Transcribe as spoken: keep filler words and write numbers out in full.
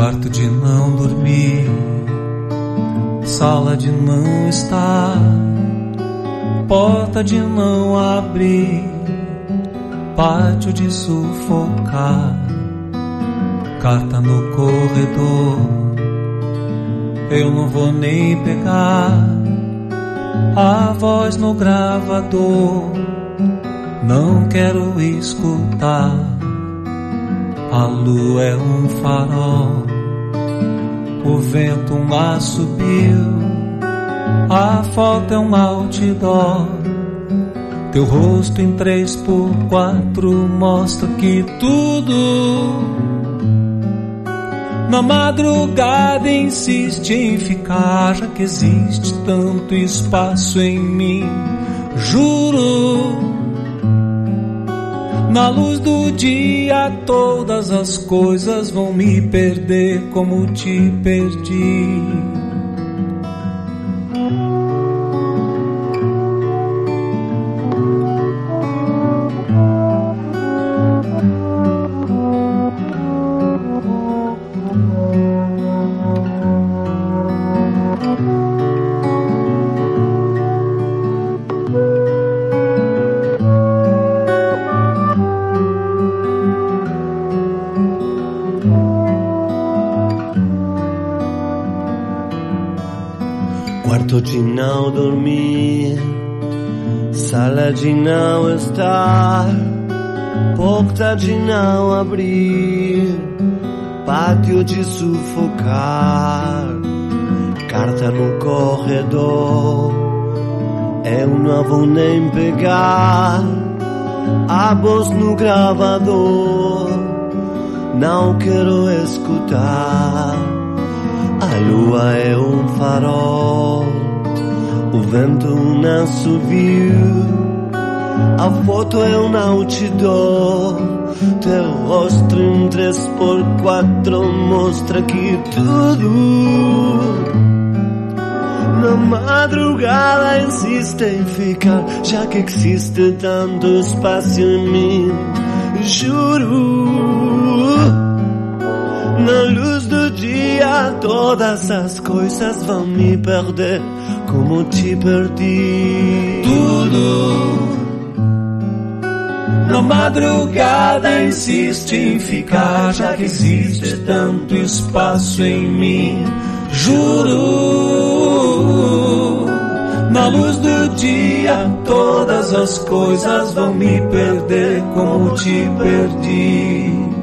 Quarto de não dormir, sala de não estar, porta de não abrir, pátio de sufocar, carta no corredor, eu não vou nem pegar, a voz no gravador, não quero escutar. A lua é um farol, o vento um assobio, a foto é um outdoor, teu rosto em três por quatro mostra que tudo na madrugada insiste em ficar, já que existe tanto espaço em mim, juro. Na luz do dia todas as coisas vão me perder como te perdi. Quarto de não dormir, sala de não estar, porta de não abrir, pátio de sufocar, carta no corredor, eu não vou nem pegar, a voz no gravador, não quero escutar. A lua é um farol, o vento um assovio, a foto é um outdoor, teu rosto em três por quatro mostra que tudo na madrugada insiste em ficar, já que existe tanto espaço em mim, juro. Na luz do dia todas as coisas vão me perder como te perdi. Tudo na madrugada insiste em ficar, já que existe tanto espaço em mim, juro. Na luz do dia todas as coisas vão me perder como te perdi.